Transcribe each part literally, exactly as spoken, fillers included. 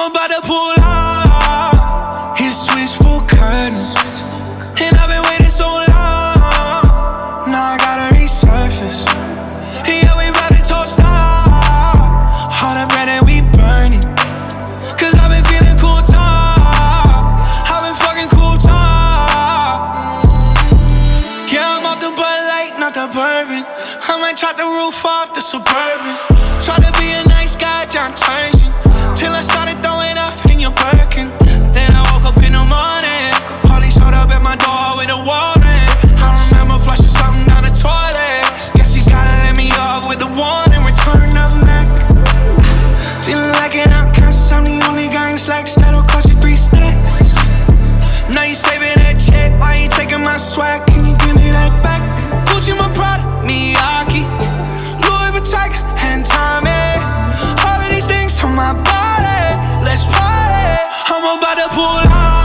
about to pull out. His switchboard curtains, and I've been waiting so long. Now I gotta resurface. Yeah, we about to toast out. All the bread that we burning, cause I've been feeling cool top. I've been fucking cool top. Yeah, I'm off the Bud Light, not the bourbon. I might chop the roof off the Suburbans. Try to be a nice guy, John Turgeon, till I started throwing up in your Birkin. Then I woke up in the morning, police showed up at my door with a warrant. I remember flushing something down the toilet. Guess you gotta let me off with the warning. Return of Mac. Feeling like an outcast, I'm the only guy in slacks that'll cost you three stacks. Now you saving that check, why you taking my swag? Can you give me that back? Gucci my product, Miyake, Louis Vuitton and Tommy. All of these things on my body, let's party. I'm about to pull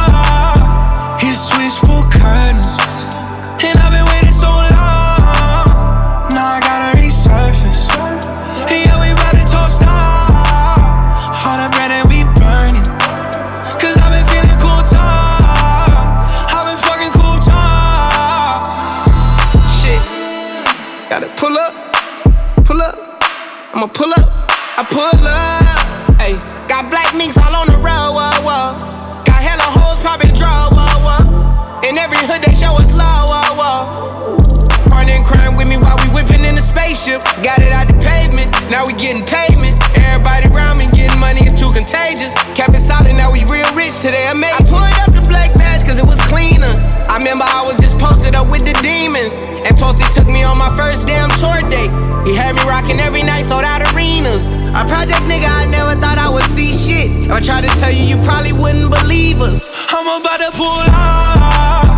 out. His switchboard curtains, and I've been waiting so long. Now I gotta resurface. Yeah, we about to toast out. All the bread that we burning, cause I've been feeling cool top. I've been fucking cool top. Shit, gotta pull up, pull up. I'ma pull up, I pull up. Ayy, got black minks all on the road, whoa, whoa. Got hella hoes poppin' draw, whoa, whoa. In every hood they show us love, whoa, whoa. Partner in crime with me while we whippin' in the spaceship. Got it out the pavement, now we getting payment. Everybody around me getting money, it's too contagious. Kept it solid, now we real rich today, amazing. I pulled up the black badge cause it was cleaner. I remember I was just posted up with the demons, and Posty took me on my first damn tour date. He had me rocking every night, sold out arenas. A project nigga, I never thought I would see shit. If I tried to tell you, you probably wouldn't believe us. I'm about to pull out.